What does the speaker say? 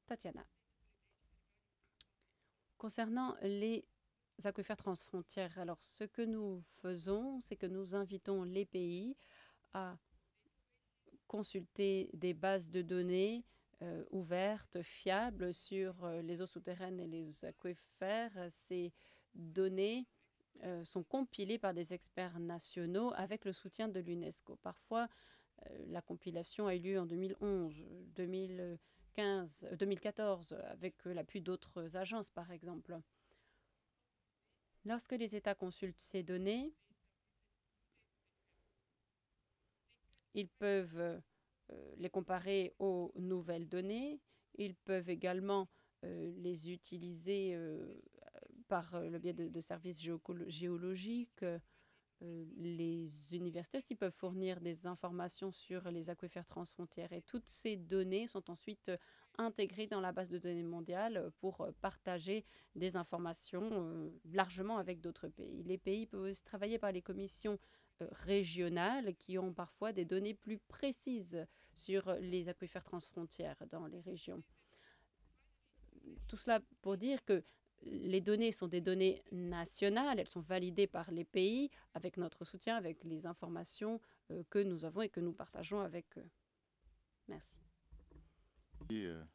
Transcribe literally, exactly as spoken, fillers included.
Tatiana. Concernant les aquifères transfrontières, alors ce que nous faisons, c'est que nous invitons les pays à consulter des bases de données euh, ouvertes, fiables sur euh, les eaux souterraines et les aquifères. Ces données euh, sont compilées par des experts nationaux avec le soutien de l'UNESCO. Parfois, euh, la compilation a eu lieu en deux mille onze, deux mille quinze, deux mille quatorze, avec euh, l'appui d'autres agences, par exemple. Lorsque les États consultent ces données, ils peuvent euh, les comparer aux nouvelles données. Ils peuvent également euh, les utiliser euh, par le biais de, de services géologiques. Euh, les universités aussi peuvent fournir des informations sur les aquifères transfrontières et toutes ces données sont ensuite intégrées dans la base de données mondiale pour partager des informations euh, largement avec d'autres pays. Les pays peuvent aussi travailler par les commissions euh, régionales qui ont parfois des données plus précises sur les aquifères transfrontières dans les régions. Tout cela pour dire que les données sont des données nationales, elles sont validées par les pays avec notre soutien, avec les informations euh, que nous avons et que nous partageons avec eux. Merci. Et, euh,